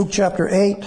Luke chapter 8.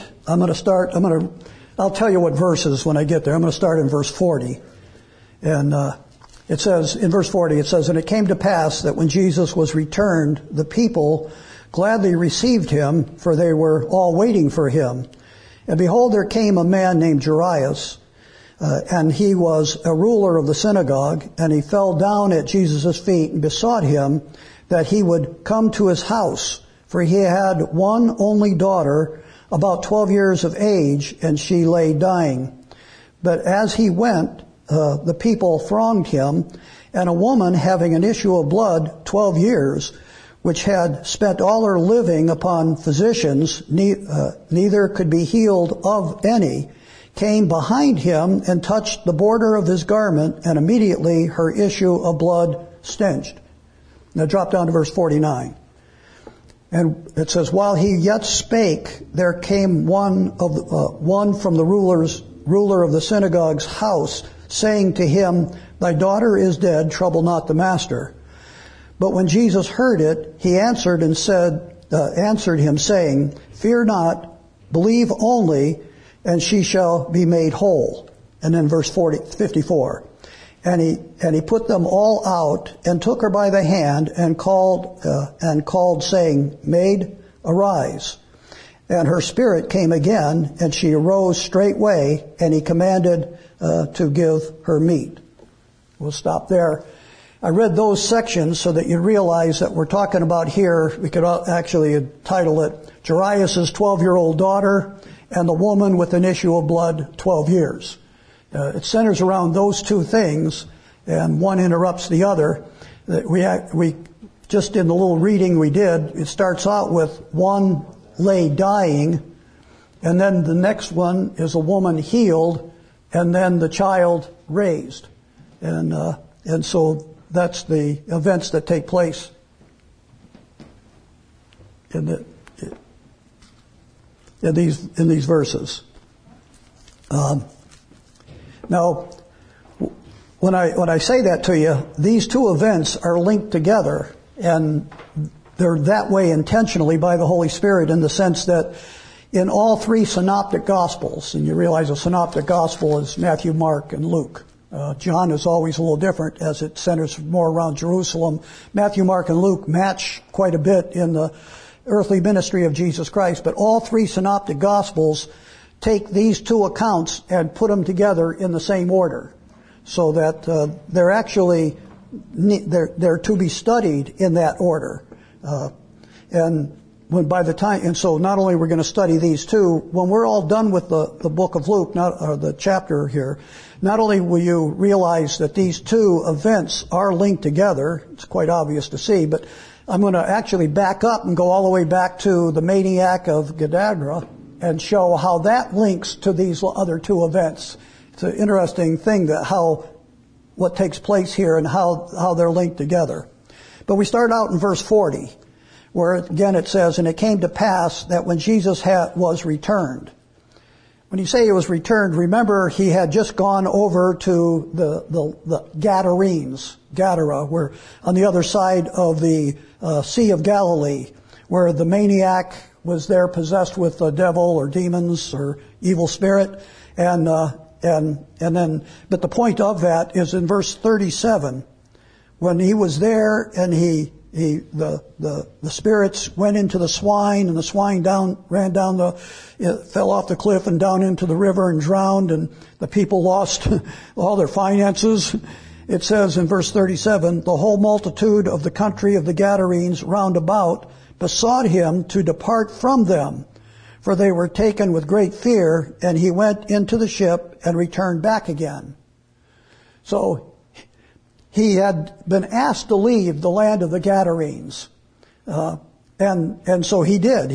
I'll tell you what verses when I get there. I'm going to start in verse 40. And it says, in verse 40, it says, "And it came to pass that when Jesus was returned, the people gladly received him, for they were all waiting for him. And behold, there came a man named Jairus, and he was a ruler of the synagogue, and he fell down at Jesus' feet and besought him that he would come to his house. For he had one only daughter, about 12 years of age, and she lay dying. But as he went, the people thronged him, and a woman having an issue of blood 12 years, which had spent all her living upon physicians, neither could be healed of any, came behind him and touched the border of his garment, and immediately her issue of blood stench." Now drop down to verse 49. And it says, "While he yet spake, there came one from the ruler of the synagogue's house, saying to him, Thy daughter is dead, trouble not the master. But when Jesus heard it, he answered him, saying, Fear not, believe only, and she shall be made whole." And then verse 54. And he put them all out, and took her by the hand, and called, saying, Maid, arise. And her spirit came again, and she arose straightway, and he commanded to give her meat. We'll stop there. I read those sections so that you realize that we're talking about here, we could actually title it, Jairus' 12-year-old daughter, and the woman with an issue of blood 12 years. It centers around those two things, and one interrupts the other. We just in the little reading we did, it starts out with one lay dying, and then the next one is a woman healed, and then the child raised, and so that's the events that take place in these verses. Now, when I say that to you, these two events are linked together, and they're that way intentionally by the Holy Spirit, in the sense that in all three synoptic gospels, and you realize a synoptic gospel is Matthew, Mark, and Luke. John is always a little different, as it centers more around Jerusalem. Matthew, Mark, and Luke match quite a bit in the earthly ministry of Jesus Christ, but all three synoptic gospels take these two accounts and put them together in the same order, so that they're actually they're to be studied in that order. And so not only we're going to study these two, when we're all done with the book of Luke, the chapter here, not only will you realize that these two events are linked together, it's quite obvious to see, but I'm going to actually back up and go all the way back to the maniac of Gadara and show how that links to these other two events. It's an interesting thing what takes place here and how they're linked together. But we start out in verse 40, where again it says, "And it came to pass that when Jesus was returned." When you say he was returned, remember he had just gone over to the Gadarenes, Gadara, where on the other side of the Sea of Galilee, where the maniac was there possessed with a devil or demons or evil spirit, and then, but the point of that is in verse 37, when he was there and the spirits went into the swine, and the swine fell off the cliff and down into the river and drowned, and the people lost all their finances. It says in verse 37, "The whole multitude of the country of the Gadarenes round about besought him to depart from them, for they were taken with great fear, and he went into the ship and returned back again." So he had been asked to leave the land of the Gadarenes, and so he did.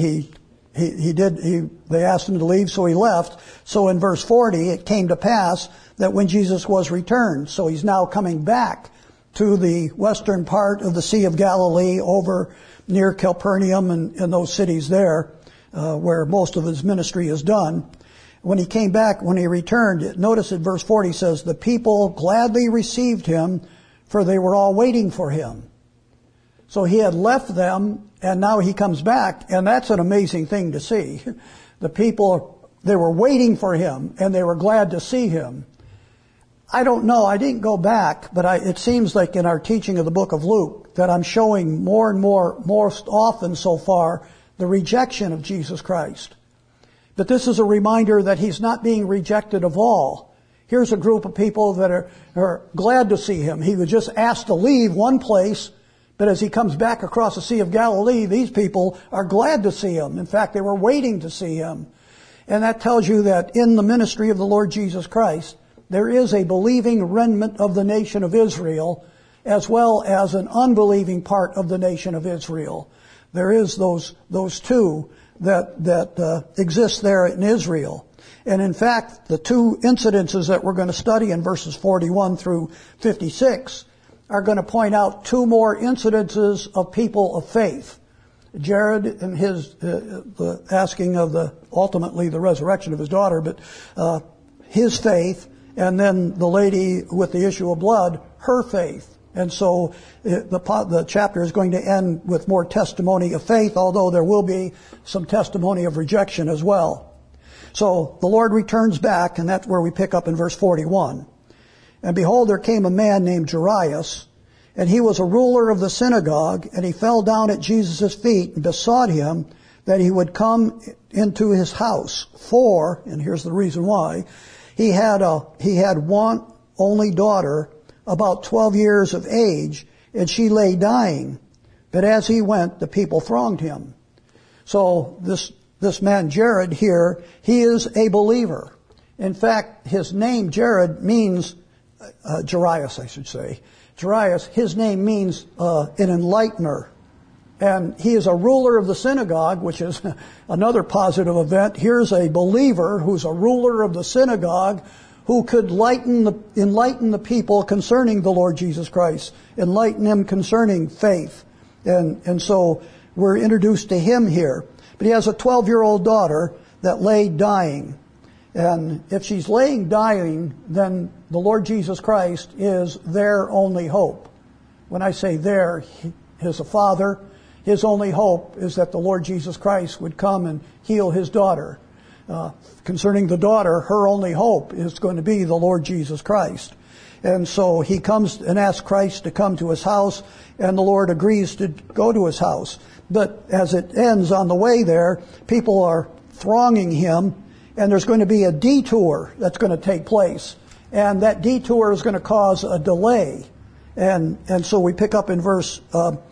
They asked him to leave, so he left. So in verse 40, it came to pass that when Jesus was returned, so he's now coming back to the western part of the Sea of Galilee, over near Capernaum and those cities there, where most of his ministry is done. When he came back, when he returned, notice in verse 40 says, "The people gladly received him, for they were all waiting for him." So he had left them, and now he comes back, and that's an amazing thing to see. The people, they were waiting for him, and they were glad to see him. I don't know, I didn't go back, but it seems like in our teaching of the book of Luke that I'm showing more and more, most often so far, the rejection of Jesus Christ. But this is a reminder that he's not being rejected of all. Here's a group of people that are glad to see him. He was just asked to leave one place, but as he comes back across the Sea of Galilee, these people are glad to see him. In fact, they were waiting to see him. And that tells you that in the ministry of the Lord Jesus Christ, there is a believing remnant of the nation of Israel, as well as an unbelieving part of the nation of Israel. There is those two that exist there in Israel. And in fact, the two incidences that we're going to study in verses 41 through 56 are going to point out two more incidences of people of faith. Jared and his the asking of ultimately the resurrection of his daughter, but his faith, and then the lady with the issue of blood, her faith. And so the chapter is going to end with more testimony of faith, although there will be some testimony of rejection as well. So the Lord returns back, and that's where we pick up in verse 41. And behold, there came a man named Jairus, and he was a ruler of the synagogue, and he fell down at Jesus' feet and besought him that he would come into his house. For, and here's the reason why, he had one only daughter, about 12 years of age, and she lay dying. But as he went, the people thronged him. So this man Jared here, he is a believer. In fact, his name Jared means, Jairus I should say. Jairus, his name means an enlightener. And he is a ruler of the synagogue, which is another positive event. Here's a believer who's a ruler of the synagogue who could enlighten the people concerning the Lord Jesus Christ, enlighten them concerning faith. And so we're introduced to him here. But he has a 12-year-old daughter that lay dying. And if she's laying dying, then the Lord Jesus Christ is their only hope. When I say their, as a father, his only hope is that the Lord Jesus Christ would come and heal his daughter. Concerning the daughter, her only hope is going to be the Lord Jesus Christ. And so he comes and asks Christ to come to his house, and the Lord agrees to go to his house. But as it ends on the way there, people are thronging him, and there's going to be a detour that's going to take place. And that detour is going to cause a delay. And so we pick up in verse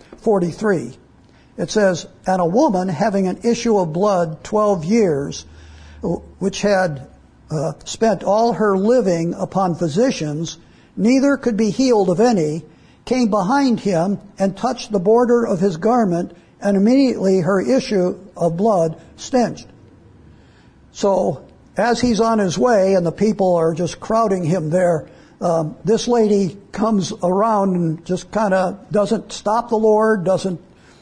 43. It says, and a woman having an issue of blood 12 years, which had spent all her living upon physicians, neither could be healed of any, came behind him and touched the border of his garment, and immediately her issue of blood stench. So as he's on his way and the people are just crowding him there, this lady comes around and just kind of doesn't stop the Lord, doesn't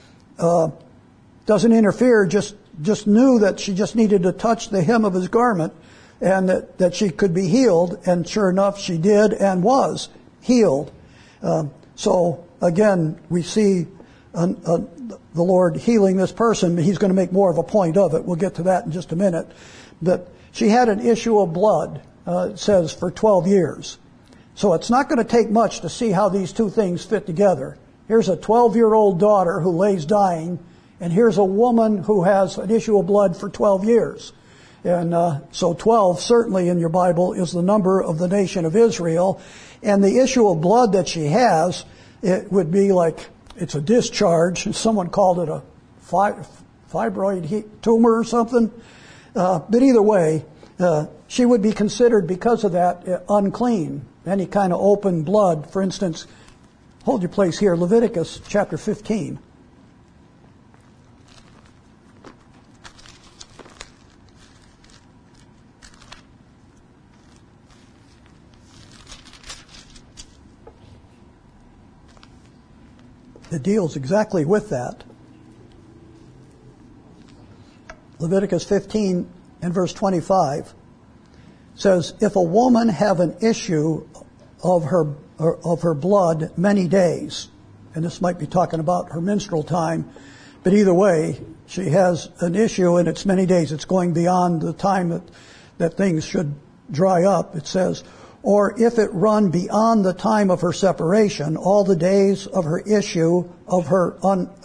interfere, just knew that she just needed to touch the hem of his garment and that she could be healed. And sure enough, she did and was healed. So again, we see the Lord healing this person, but he's going to make more of a point of it. We'll get to that in just a minute. But she had an issue of blood, it says, for 12 years. So it's not going to take much to see how these two things fit together. Here's a 12-year-old daughter who lays dying, and here's a woman who has an issue of blood for 12 years. And so 12 certainly in your Bible is the number of the nation of Israel. And the issue of blood that she has, it would be like, it's a discharge. Someone called it a fibroid tumor or something. But either way, she would be considered, because of that, unclean. Any kind of open blood, for instance, hold your place here, Leviticus chapter 15. It deals exactly with that. Leviticus 15 and verse 25 says, if a woman have an issue of her blood many days, and this might be talking about her menstrual time, but either way, she has an issue, and it's many days. It's going beyond the time that things should dry up. It says, or if it run beyond the time of her separation, all the days of her issue of her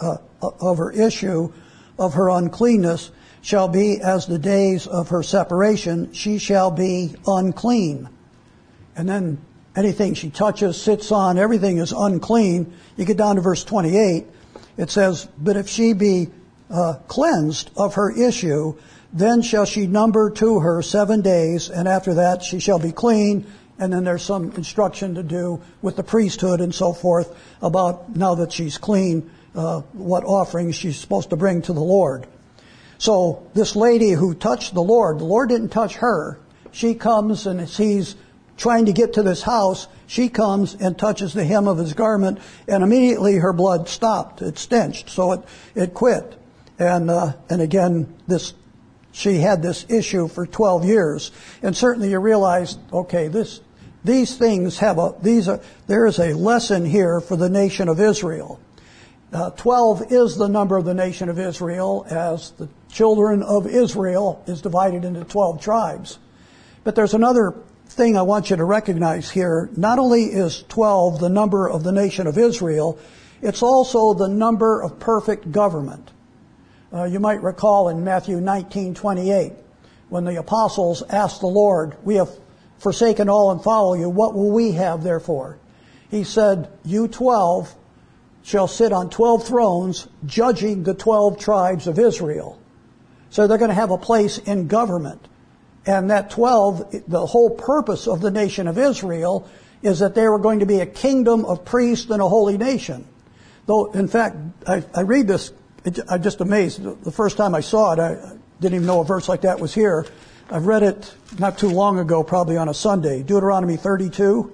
uncleanness shall be as the days of her separation. She shall be unclean. And then anything she touches, sits on, everything is unclean. You get down to verse 28. It says, but if she be cleansed of her issue, then shall she number to her 7 days, and after that she shall be clean. And then there's some instruction to do with the priesthood and so forth about now that she's clean, what offerings she's supposed to bring to the Lord. So this lady who touched the Lord didn't touch her. She comes, and as he's trying to get to this house, she comes and touches the hem of his garment, and immediately her blood stopped. It stenched, so it quit. And again, she had this issue for 12 years. And certainly you realize, okay, these things there is a lesson here for the nation of Israel. 12 is the number of the nation of Israel, as the children of Israel is divided into 12 tribes. But there's another thing I want you to recognize here. Not only is 12 the number of the nation of Israel, it's also the number of perfect government. You might recall in Matthew 19:28, when the apostles asked the Lord, we have forsaken all and follow you, what will we have therefore? He said, you 12 shall sit on 12 thrones, judging the 12 tribes of Israel. So they're going to have a place in government. And that 12, the whole purpose of the nation of Israel is that they were going to be a kingdom of priests and a holy nation. Though, in fact, I read this, I'm just amazed. The first time I saw it, I didn't even know a verse like that was here. I've read it not too long ago, probably on a Sunday. Deuteronomy 32.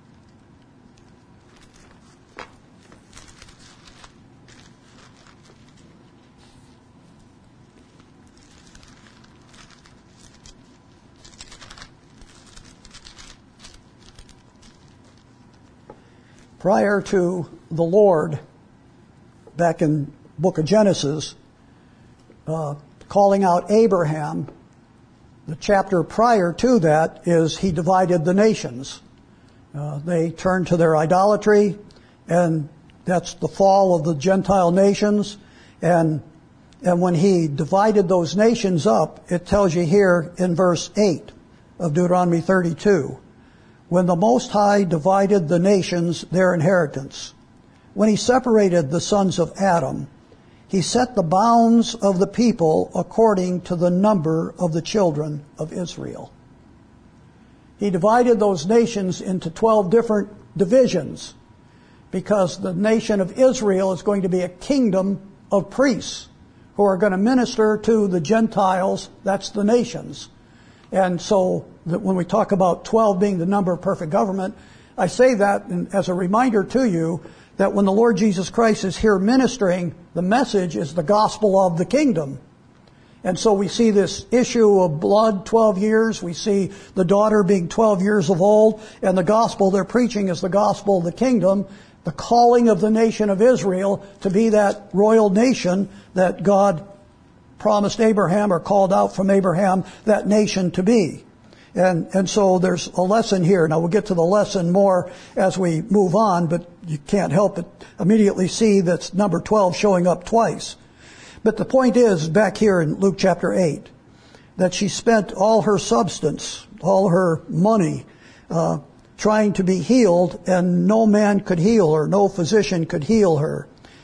Prior to the Lord, back in book of Genesis, calling out Abraham, the chapter prior to that is he divided the nations. They turned to their idolatry, and that's the fall of the Gentile nations. And when he divided those nations up, it tells you here in verse 8 of Deuteronomy 32, when the Most High divided the nations their inheritance, when he separated the sons of Adam, he set the bounds of the people according to the number of the children of Israel. He divided those nations into 12 different divisions because the nation of Israel is going to be a kingdom of priests who are going to minister to the Gentiles. That's the nations. And so that when we talk about 12 being the number of perfect government, I say that as a reminder to you that when the Lord Jesus Christ is here ministering, the message is the gospel of the kingdom. And so we see this issue of blood, 12 years. We see the daughter being 12 years of old. And the gospel they're preaching is the gospel of the kingdom, the calling of the nation of Israel to be that royal nation that God promised Abraham, or called out from Abraham, that nation to be. And so there's a lesson here. Now we'll get to the lesson more as we move on, but you can't help but immediately see that's number 12 showing up twice. But the point is, back here in Luke chapter 8, that she spent all her substance, all her money, trying to be healed, and no man could heal her, no physician could heal her.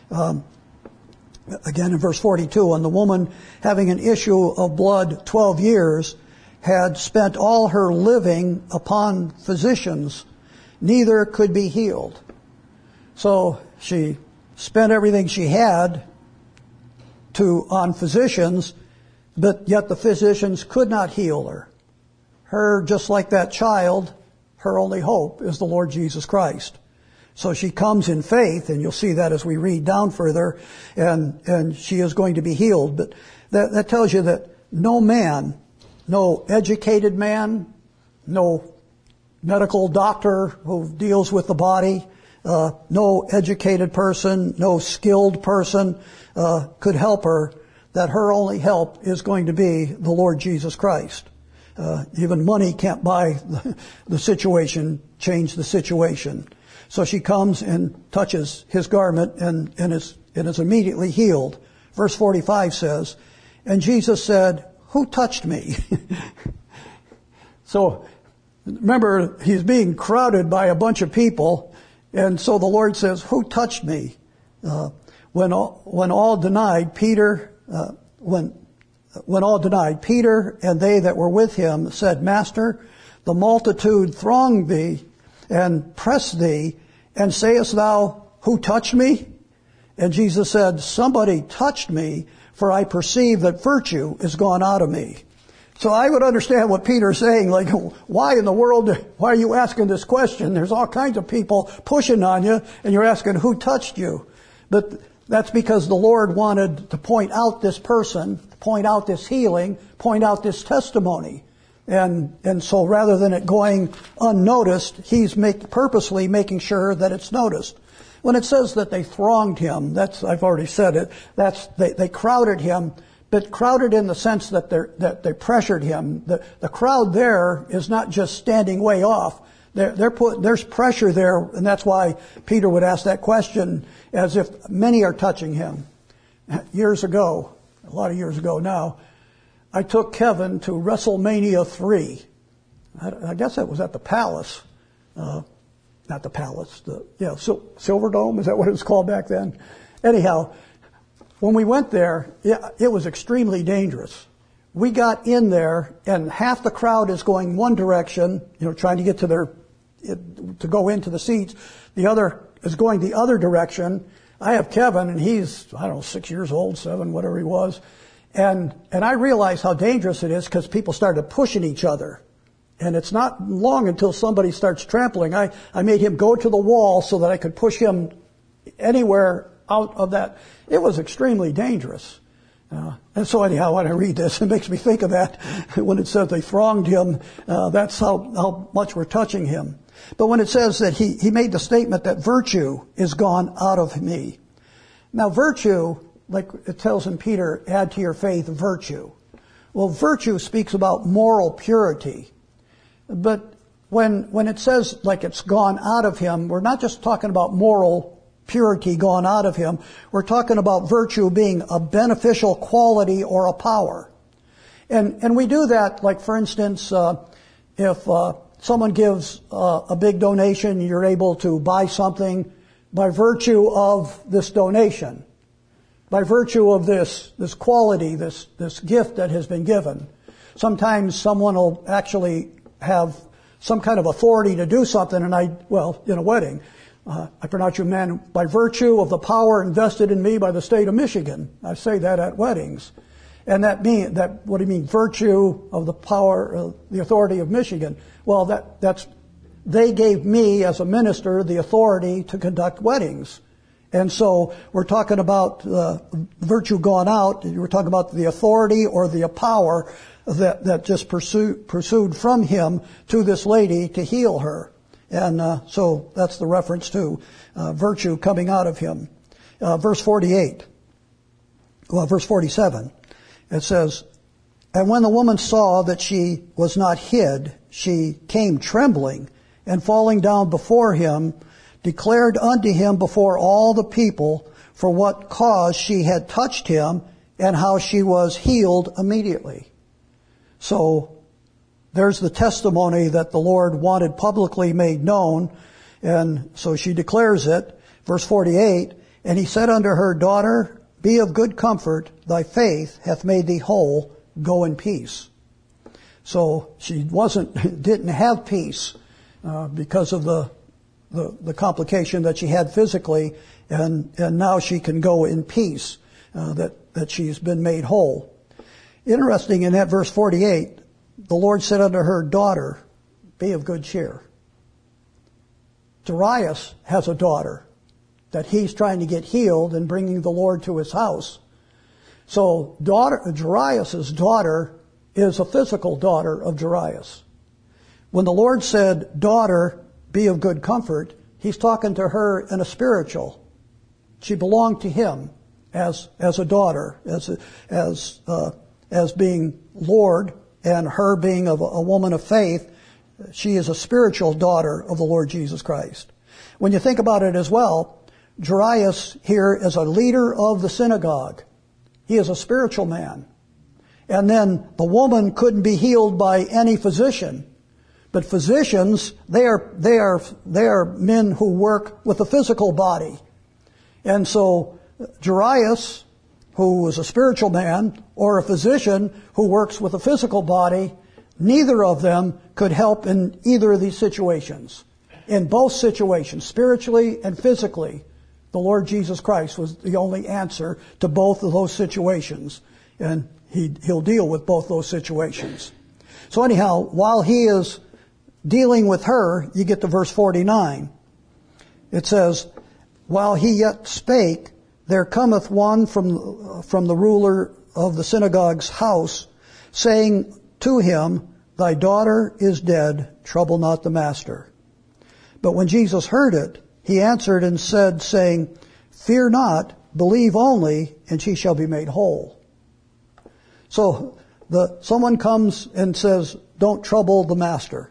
Again in verse 42, and the woman having an issue of blood 12 years had spent all her living upon physicians, neither could be healed. So she spent everything she had on physicians, but yet the physicians could not heal her. Her, just like that child, her only hope is the Lord Jesus Christ. So she comes in faith, and you'll see that as we read down further, and she is going to be healed. But that tells you that no man, no educated man, no medical doctor who deals with the body, no educated person, no skilled person could help her, that her only help is going to be the Lord Jesus Christ. Even money can't buy the situation, change the situation. So she comes and touches his garment and is immediately healed. Verse 45 says, and Jesus said, who touched me? So remember, he's being crowded by a bunch of people, and so the Lord says, who touched me? When all denied, Peter and they that were with him said, Master, the multitude throng thee and press thee, and sayest thou, who touched me? And Jesus said, somebody touched me, for I perceive that virtue is gone out of me. So I would understand what Peter's saying, like, why in the world, why are you asking this question? There's all kinds of people pushing on you, and you're asking, who touched you? But that's because the Lord wanted to point out this person, point out this healing, point out this testimony. And so rather than it going unnoticed, he's purposely making sure that it's noticed. When it says that they thronged him, I've already said it, they crowded him, but crowded in the sense that they pressured him. The crowd there is not just standing way off. There's pressure there, and that's why Peter would ask that question, as if many are touching him. Years ago, a lot of years ago now, I took Kevin to WrestleMania 3. I guess that was at the Palace. Not the Palace. Silverdome, is that what it was called back then? Anyhow, when we went there, it was extremely dangerous. We got in there, and half the crowd is going one direction, trying to get to go into the seats. The other is going the other direction. I have Kevin, and he's, 6 years old, 7, whatever he was. And I realized how dangerous it is because people started pushing each other. And it's not long until somebody starts trampling. I made him go to the wall so that I could push him anywhere out of that. It was extremely dangerous. And so anyhow, when I read this, it makes me think of that. When it says they thronged him, that's how much we're touching him. But when it says that he made the statement that virtue is gone out of me. Now virtue, like it tells in Peter, add to your faith virtue. Well, virtue speaks about moral purity. But when it says like it's gone out of him, we're not just talking about moral purity gone out of him. We're talking about virtue being a beneficial quality or a power. And we do that, like for instance, if someone gives a big donation, you're able to buy something by virtue of this donation, by virtue of this quality, this gift that has been given. Sometimes someone will actually have some kind of authority to do something, and in a wedding, I pronounce you man by virtue of the power invested in me by the state of Michigan. I say that at weddings. And what do you mean, virtue of the power, the authority of Michigan? Well, they gave me as a minister the authority to conduct weddings. And so we're talking about virtue gone out. We're talking about the authority or the power that just pursued from him to this lady to heal her. And so that's the reference to virtue coming out of him. Verse 47, it says, and when the woman saw that she was not hid, she came trembling, and falling down before him, declared unto him before all the people for what cause she had touched him, and how she was healed immediately. So there's the testimony that the Lord wanted publicly made known, and so she declares it. Verse 48, and he said unto her, Daughter, be of good comfort, thy faith hath made thee whole, go in peace. So she didn't have peace because of the complication that she had physically, and now she can go in peace, that she's been made whole. Interesting, in that verse 48, the Lord said unto her, Daughter, be of good cheer. Jairus has a daughter that he's trying to get healed and bringing the Lord to his house. So Jairus' daughter is a physical daughter of Jairus. When the Lord said, Daughter, be of good comfort, he's talking to her in a spiritual. She belonged to him as a daughter, as being Lord, and her being a woman of faith. She is a spiritual daughter of the Lord Jesus Christ. When you think about it as well, Jairus here is a leader of the synagogue. He is a spiritual man. And then the woman couldn't be healed by any physician. But physicians, they are men who work with the physical body. And so Jairus, who was a spiritual man, or a physician who works with the physical body, neither of them could help in either of these situations. In both situations, spiritually and physically, the Lord Jesus Christ was the only answer to both of those situations. And he'll deal with both those situations. So anyhow, while he is dealing with her, you get to verse 49. It says, while he yet spake, there cometh one from the ruler of the synagogue's house, saying to him, thy daughter is dead, trouble not the master. But when Jesus heard it, he answered and said, saying, fear not, believe only, and she shall be made whole. So someone comes and says, don't trouble the master.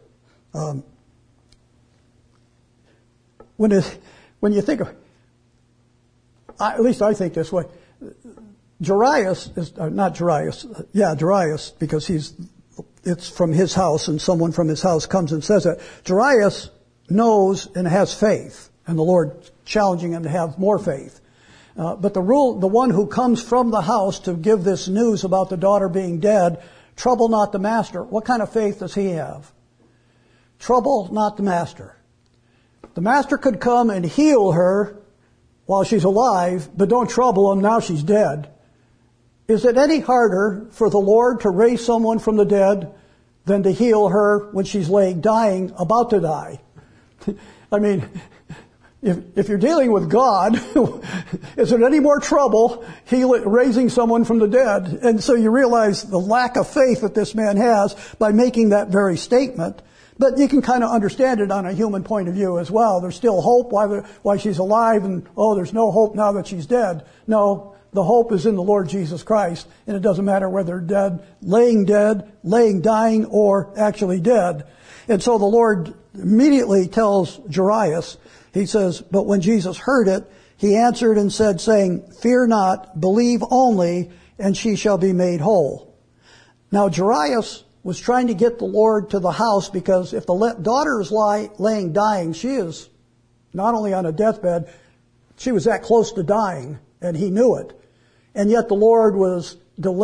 When you think of, at least I think this way, Jairus is not Jairus. Yeah, Jairus, because it's from his house, and someone from his house comes and says that. Jairus knows and has faith, and the Lord challenging him to have more faith. But the one who comes from the house to give this news about the daughter being dead, trouble not the master. What kind of faith does he have? Trouble not the master. The master could come and heal her while she's alive, but don't trouble him, now she's dead. Is it any harder for the Lord to raise someone from the dead than to heal her when she's laying dying, about to die? I mean, if you're dealing with God, is it any more trouble raising someone from the dead? And so you realize the lack of faith that this man has by making that very statement. But you can kind of understand it on a human point of view as well. There's still hope why she's alive, and there's no hope now that she's dead. No, the hope is in the Lord Jesus Christ, and it doesn't matter whether dead, laying dying, or actually dead. And so the Lord immediately tells Jairus, he says, but when Jesus heard it, he answered and said, saying, fear not, believe only, and she shall be made whole. Now Jairus was trying to get the Lord to the house, because if the daughter is laying dying, she is not only on a deathbed, she was that close to dying, and he knew it. And yet the Lord was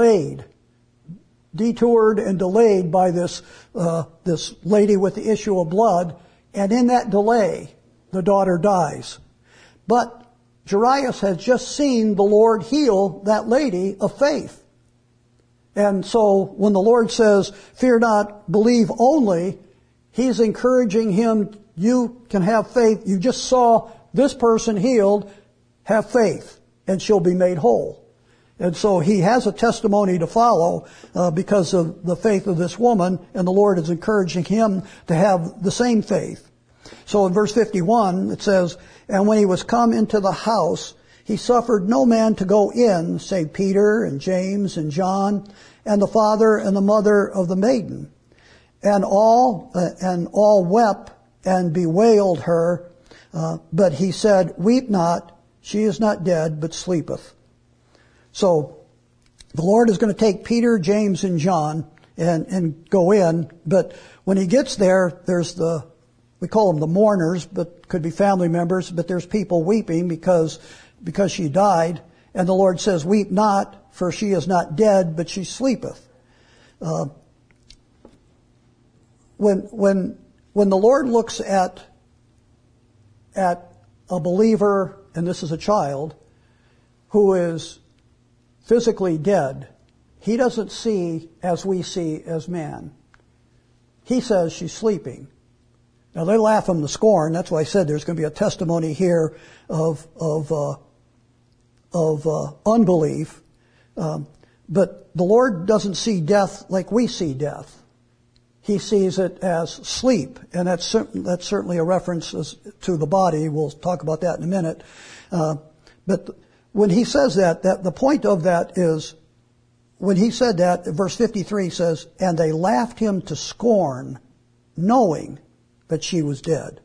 detoured and delayed by this lady with the issue of blood, and in that delay, the daughter dies. But Jairus has just seen the Lord heal that lady of faith. And so when the Lord says, fear not, believe only, he's encouraging him, you can have faith. You just saw this person healed, have faith, and she'll be made whole. And so he has a testimony to follow because of the faith of this woman, and the Lord is encouraging him to have the same faith. So in verse 51, it says, and when he was come into the house, he suffered no man to go in, save Peter and James and John, and the father and the mother of the maiden. And all wept and bewailed her. But he said, weep not, she is not dead, but sleepeth. So the Lord is going to take Peter, James, and John and go in. But when he gets there, there's we call them the mourners, but could be family members, but there's people weeping because she died. And the Lord says, weep not, for she is not dead, but she sleepeth. When the Lord looks at a believer, and this is a child, who is physically dead, he doesn't see as we see as man. He says she's sleeping. Now they laugh him to scorn. That's why I said there's going to be a testimony here of unbelief. But the Lord doesn't see death like we see death. he sees it as sleep, and that's certainly a reference to the body. We'll talk about that in a minute. But when he says that the point of that is, when he said that, verse 53 says, and they laughed him to scorn, knowing that she was dead.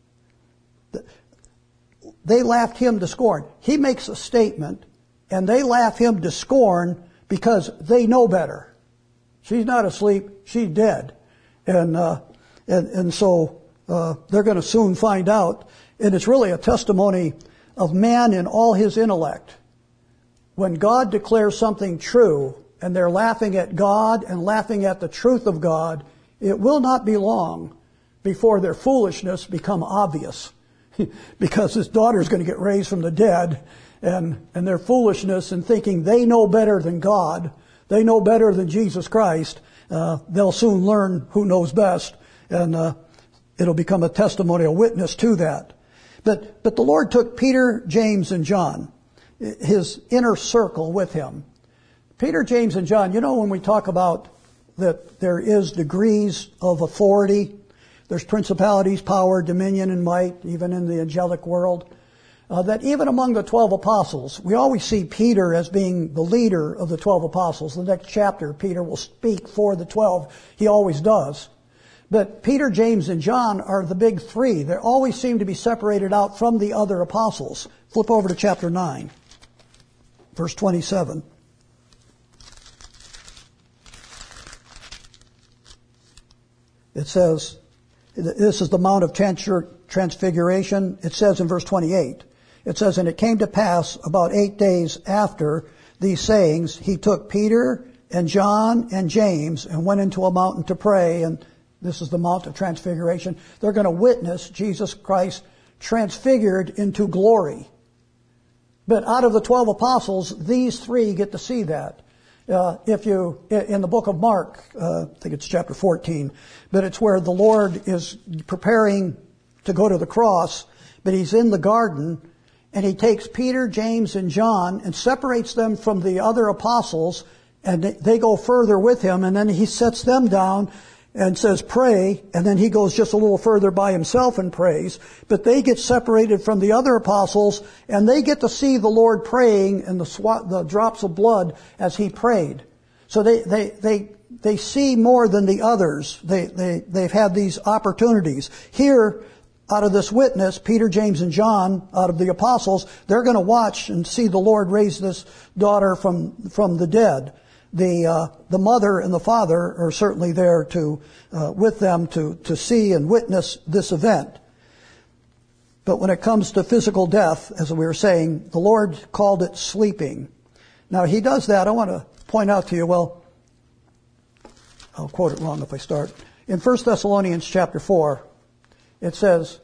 They laughed him to scorn. He makes a statement, and they laugh him to scorn because they know better. She's not asleep, she's dead. And so they're going to soon find out. And it's really a testimony of man in all his intellect. When God declares something true, and they're laughing at God and laughing at the truth of God, it will not be long before their foolishness become obvious. Because his daughter's going to get raised from the dead, and their foolishness in thinking they know better than God, they know better than Jesus Christ, they'll soon learn who knows best, and it'll become a testimony, a witness to that. But the Lord took Peter, James, and John, his inner circle, with him. Peter, James, and John, when we talk about that there is degrees of authority, there's principalities, power, dominion, and might, even in the angelic world, that even among the 12 apostles, we always see Peter as being the leader of the 12 apostles. The next chapter, Peter will speak for the 12. He always does. But Peter, James, and John are the big three. They always seem to be separated out from the other apostles. Flip over to chapter 9, verse 27. It says, this is the Mount of Transfiguration. It says in verse 28, it says, and it came to pass about 8 days after these sayings, he took Peter and John and James and went into a mountain to pray. And this is the Mount of Transfiguration. They're going to witness Jesus Christ transfigured into glory. But out of the 12 apostles, these three get to see that. In the book of Mark, I think it's chapter 14, but it's where the Lord is preparing to go to the cross, but he's in the garden, and he takes Peter, James, and John and separates them from the other apostles, and they go further with him, and then he sets them down and says, pray, and then he goes just a little further by himself and prays. But they get separated from the other apostles, and they get to see the Lord praying and the drops of blood as he prayed. So they see more than the others. They've had these opportunities. Here, out of this witness, Peter, James, and John, out of the apostles, they're going to watch and see the Lord raise this daughter from the dead. The mother and the father are certainly there with them to see and witness this event. But when it comes to physical death, as we were saying, the Lord called it sleeping. Now he does that. I want to point out to you, well, I'll quote it wrong if I start. In 1 Thessalonians chapter 4, it says,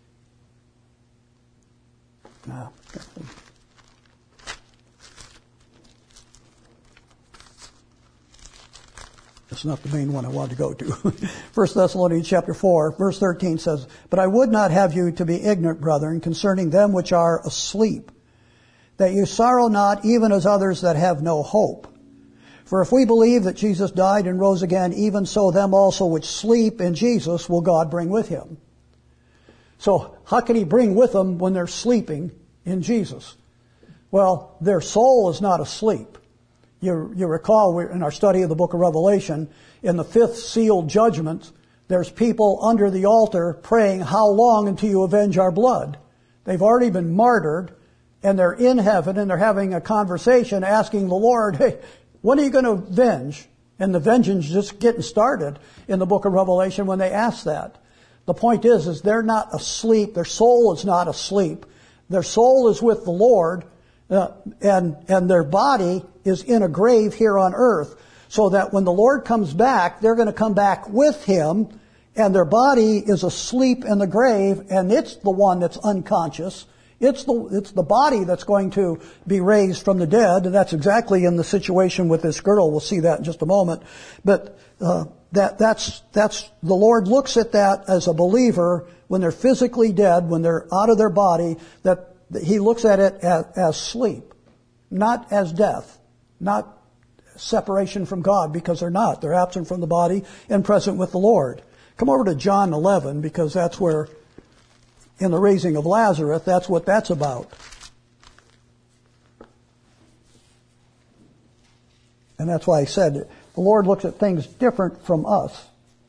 it's not the main one I wanted to go to. 1 Thessalonians chapter 4, verse 13 says, but I would not have you to be ignorant, brethren, concerning them which are asleep, that you sorrow not, even as others that have no hope. For if we believe that Jesus died and rose again, even so them also which sleep in Jesus will God bring with him. So how can he bring with them when they're sleeping in Jesus? Well, their soul is not asleep. You recall in our study of the book of Revelation, in the fifth sealed judgment, there's people under the altar praying, how long until you avenge our blood? They've already been martyred, and they're in heaven, and they're having a conversation asking the Lord, hey, when are you going to avenge? And the vengeance is just getting started in the book of Revelation when they ask that. The point is they're not asleep. Their soul is not asleep. Their soul is with the Lord, and their body is in a grave here on earth, so that when the Lord comes back, they're going to come back with him, and their body is asleep in the grave, and it's the one that's unconscious. It's the body that's going to be raised from the dead, and that's exactly in the situation with this girl. We'll see that in just a moment. But that's the Lord looks at that as a believer when they're physically dead, when they're out of their body, that he looks at it as sleep, not as death. Not separation from God, because they're not. They're absent from the body and present with the Lord. Come over to John 11, because that's where, in the raising of Lazarus, that's what that's about. And that's why I said the Lord looks at things different from us.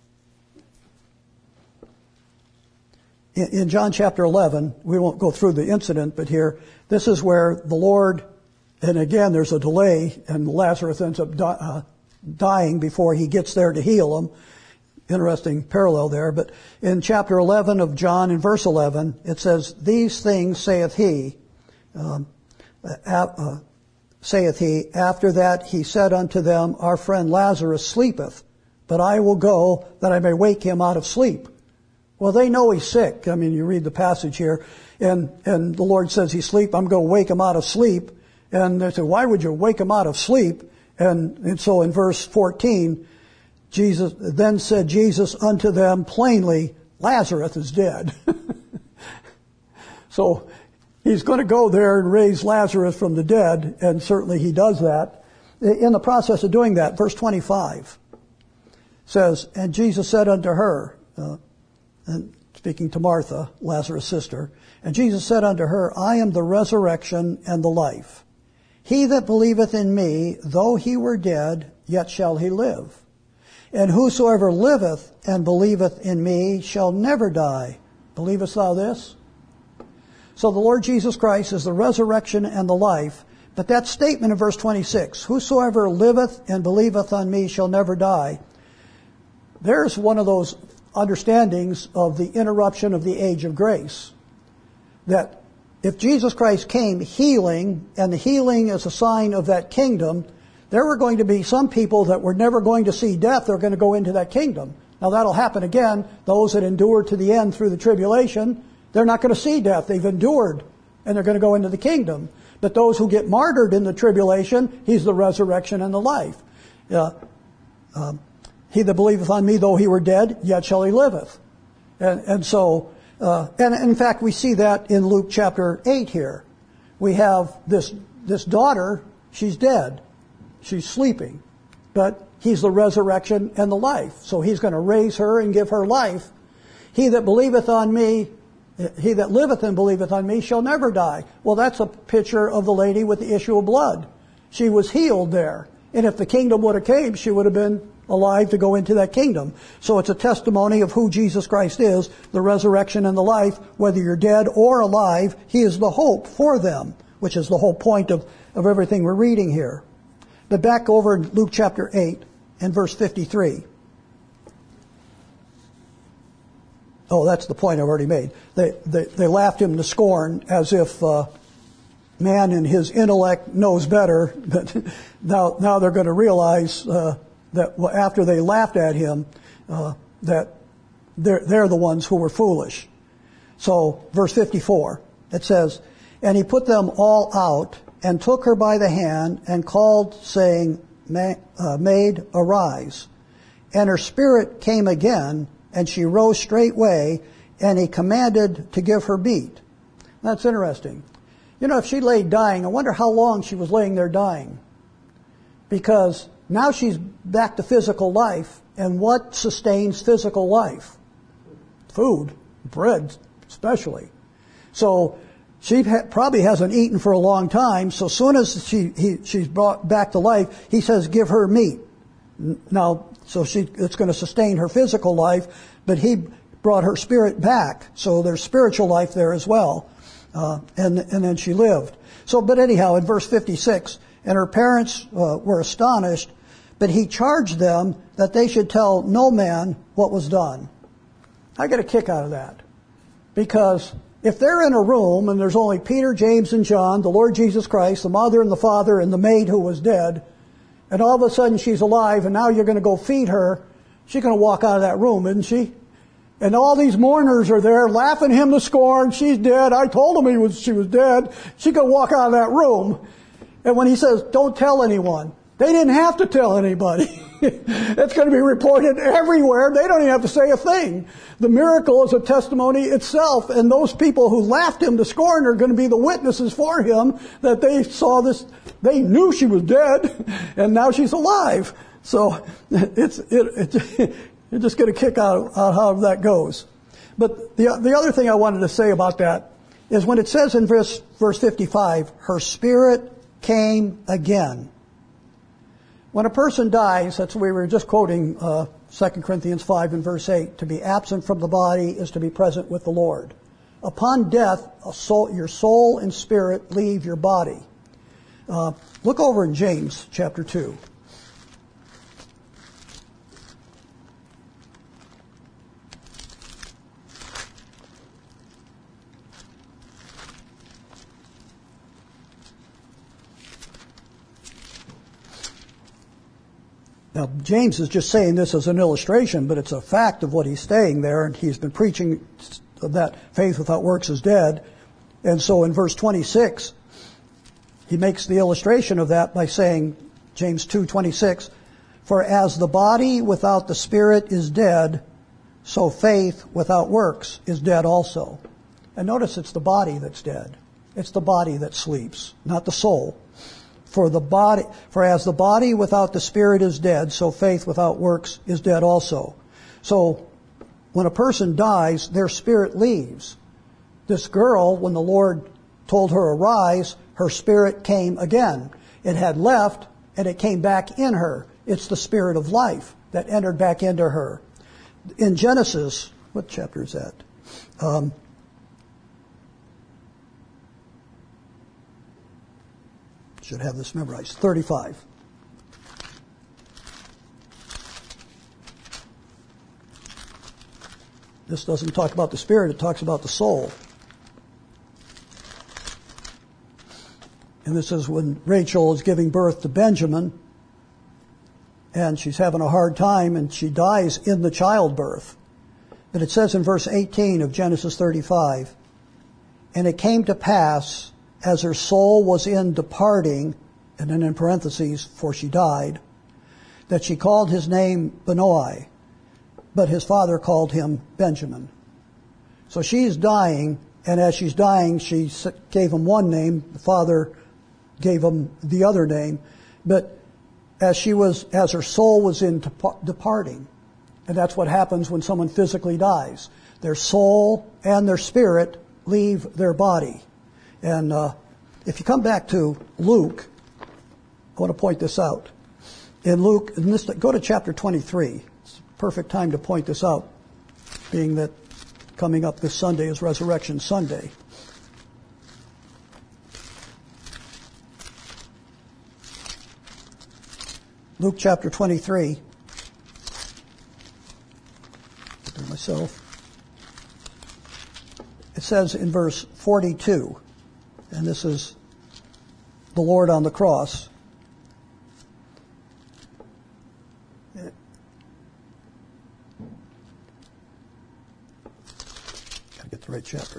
In John chapter 11, we won't go through the incident, but here, this is where the Lord, and again, there's a delay, and Lazarus ends up dying before he gets there to heal him. Interesting parallel there. But in chapter 11 of John, in verse 11, it says, "These things saith he, after that he said unto them, Our friend Lazarus sleepeth, but I will go that I may wake him out of sleep." Well, they know he's sick. I mean, you read the passage here, and the Lord says he's asleep. I'm going to wake him out of sleep. And they say, why would you wake him out of sleep? And so in verse 14, then said Jesus unto them plainly, Lazarus is dead. So he's going to go there and raise Lazarus from the dead, and certainly he does that. In the process of doing that, verse 25 says, "And Jesus said unto her," and speaking to Martha, Lazarus' sister, "And Jesus said unto her, I am the resurrection and the life. He that believeth in me, though he were dead, yet shall he live. And whosoever liveth and believeth in me shall never die. Believest thou this?" So the Lord Jesus Christ is the resurrection and the life. But that statement in verse 26, "Whosoever liveth and believeth on me shall never die," there's one of those understandings of the interruption of the age of grace. That if Jesus Christ came healing, and the healing is a sign of that kingdom, there were going to be some people that were never going to see death. They're going to go into that kingdom. Now that'll happen again. Those that endure to the end through the tribulation, they're not going to see death. They've endured, and they're going to go into the kingdom. But those who get martyred in the tribulation, he's the resurrection and the life. He that believeth on me, though he were dead, yet shall he liveth. And so, and in fact, we see that in Luke chapter 8 here. We have this daughter, she's dead. She's sleeping. But he's the resurrection and the life. So he's going to raise her and give her life. He that believeth on me, he that liveth and believeth on me shall never die. Well, that's a picture of the lady with the issue of blood. She was healed there. And if the kingdom would have came, she would have been alive to go into that kingdom. So it's a testimony of who Jesus Christ is, the resurrection and the life. Whether you're dead or alive, he is the hope for them, which is the whole point of everything we're reading here. But back over in Luke chapter 8 and verse 53. Oh, that's the point I've already made. They laughed him to scorn as if man in his intellect knows better. But now they're going to realize that after they laughed at him, that they're the ones who were foolish. So, verse 54, it says, "And he put them all out, and took her by the hand, and called, saying, Maid, arise. And her spirit came again, and she rose straightway, and he commanded to give her meat." That's interesting. You know, if she lay dying, I wonder how long she was laying there dying. Because now she's back to physical life, and what sustains physical life? Food, bread especially. So she probably hasn't eaten for a long time, so as soon as she's brought back to life, he says, give her meat. Now, so it's going to sustain her physical life, but he brought her spirit back, so there's spiritual life there as well. And then she lived. So, but anyhow, in verse 56, "And her parents were astonished, but he charged them that they should tell no man what was done." I get a kick out of that. Because if they're in a room and there's only Peter, James, and John, the Lord Jesus Christ, the mother and the father, and the maid who was dead, and all of a sudden she's alive, and now you're going to go feed her, she's going to walk out of that room, isn't she? And all these mourners are there laughing him to scorn. She's dead. I told him she was dead. She could walk out of that room. And when he says, don't tell anyone, They didn't have to tell anybody. It's going to be reported everywhere. They don't even have to say a thing. The miracle is a testimony itself, and those people who laughed him to scorn are going to be the witnesses for him that they saw this. They knew she was dead, and now she's alive. So you're just going to kick out how that goes. But the other thing I wanted to say about that is when it says in verse 55, her spirit came again. When a person dies, that's what we were just quoting 2 Corinthians 5 and verse 8, to be absent from the body is to be present with the Lord. Upon death, your soul and spirit leave your body. Look over in James chapter 2. Now, James is just saying this as an illustration, but it's a fact of what he's saying there, and he's been preaching that faith without works is dead. And so in verse 26, he makes the illustration of that by saying, James 2:26, for as the body without the spirit is dead, so faith without works is dead also. And notice it's the body that's dead. It's the body that sleeps, not the soul. For as the body without the spirit is dead, so faith without works is dead also. So when a person dies, their spirit leaves. This girl, when the Lord told her arise, her spirit came again. It had left and it came back in her. It's the spirit of life that entered back into her. In Genesis, what chapter is that? Should have this memorized. 35. This doesn't talk about the spirit, it talks about the soul. And this is when Rachel is giving birth to Benjamin, and she's having a hard time, and she dies in the childbirth. But it says in verse 18 of Genesis 35, and it came to pass, as her soul was in departing, and then in parentheses, for she died, that she called his name Benoi, but his father called him Benjamin. So she's dying, and as she's dying, she gave him one name, the father gave him the other name, but as her soul was in departing, and that's what happens when someone physically dies. Their soul and their spirit leave their body. And if you come back to Luke, I want to point this out. In Luke, go to chapter 23. It's a perfect time to point this out, being that coming up this Sunday is Resurrection Sunday. Luke chapter 23. Myself. It says in verse 42, and this is the Lord on the cross. Gotta get the right chapter.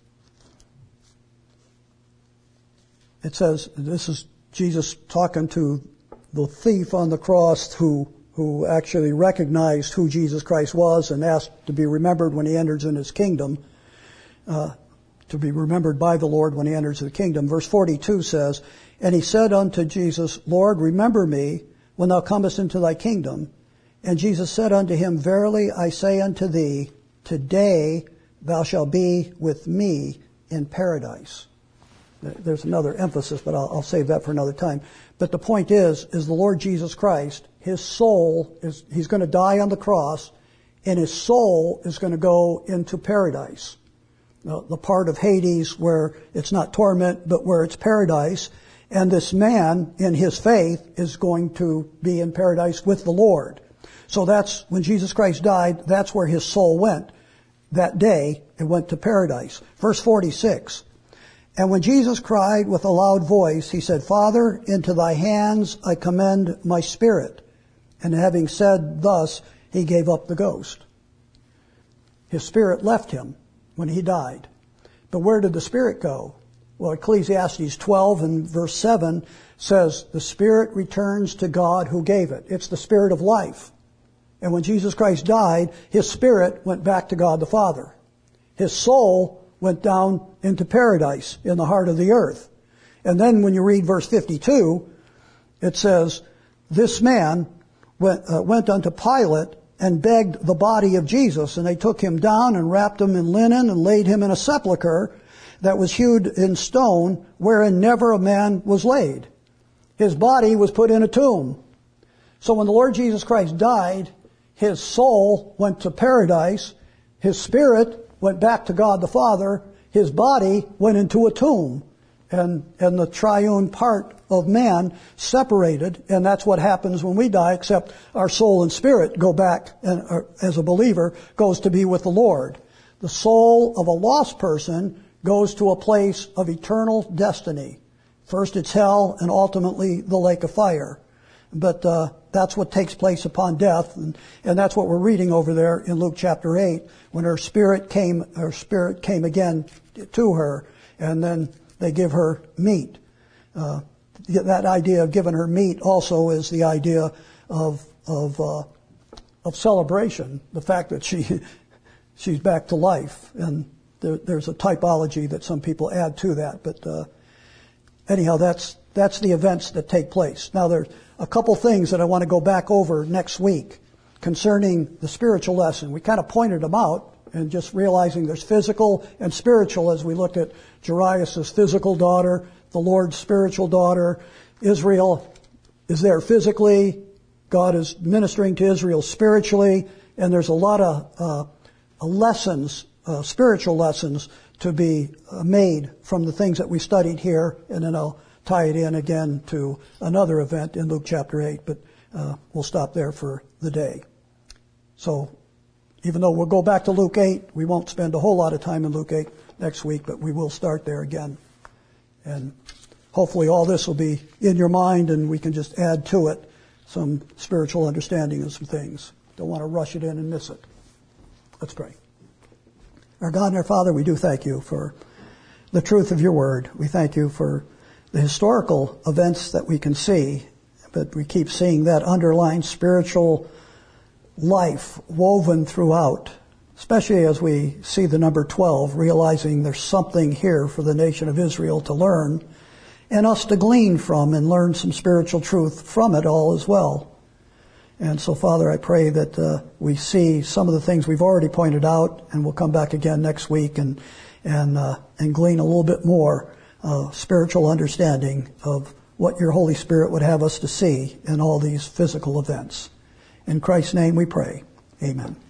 It says, this is Jesus talking to the thief on the cross who actually recognized who Jesus Christ was and asked to be remembered when he enters in his kingdom, to be remembered by the Lord when he enters the kingdom. Verse 42 says, and he said unto Jesus, Lord, remember me when thou comest into thy kingdom. And Jesus said unto him, verily I say unto thee, today thou shalt be with me in paradise. There's another emphasis, but I'll save that for another time. But the point is the Lord Jesus Christ, his soul he's going to die on the cross, and his soul is going to go into paradise. Now, the part of Hades where it's not torment, but where it's paradise. And this man, in his faith, is going to be in paradise with the Lord. So that's, when Jesus Christ died, that's where his soul went. That day, it went to paradise. Verse 46. And when Jesus cried with a loud voice, he said, Father, into thy hands I commend my spirit. And having said thus, he gave up the ghost. His spirit left him when he died. But where did the spirit go? Well, Ecclesiastes 12 and verse 7 says the spirit returns to God who gave it. It's the spirit of life. And when Jesus Christ died, his spirit went back to God the Father. His soul went down into paradise in the heart of the earth. And then when you read verse 52, it says, this man went unto Pilate and begged the body of Jesus. And they took him down and wrapped him in linen and laid him in a sepulchre that was hewed in stone, wherein never a man was laid. His body was put in a tomb. So when the Lord Jesus Christ died, his soul went to paradise, his spirit went back to God the Father, his body went into a tomb, and the triune part of man separated, and that's what happens when we die, except our soul and spirit go back, and as a believer, goes to be with the Lord. The soul of a lost person goes to a place of eternal destiny. First it's hell, and ultimately the lake of fire. But that's what takes place upon death, and that's what we're reading over there in Luke chapter 8, when her spirit came again to her, and then they give her meat. That idea of giving her meat also is the idea of celebration, the fact that she's back to life, and there's a typology that some people add to that, but anyhow, that's the events that take place. Now, there's a couple things that I want to go back over next week concerning the spiritual lesson. We kind of pointed them out, and just realizing there's physical and spiritual as we looked at Jairus' physical daughter, the Lord's spiritual daughter. Israel is there physically. God is ministering to Israel spiritually, and there's a lot of lessons, spiritual lessons to be made from the things that we studied here, and then I'll tie it in again to another event in Luke chapter 8, but we'll stop there for the day. So, even though we'll go back to Luke 8, we won't spend a whole lot of time in Luke 8 next week, but we will start there again. And hopefully all this will be in your mind, and we can just add to it some spiritual understanding of some things. Don't want to rush it in and miss it. Let's pray. Our God and our Father, we do thank you for the truth of your word. We thank you for the historical events that we can see, but we keep seeing that underlying spiritual life woven throughout, especially as we see the number 12, realizing there's something here for the nation of Israel to learn and us to glean from and learn some spiritual truth from it all as well. And so, Father, I pray that we see some of the things we've already pointed out, and we'll come back again next week and glean a little bit more spiritual understanding of what your Holy Spirit would have us to see in all these physical events. In Christ's name we pray. Amen.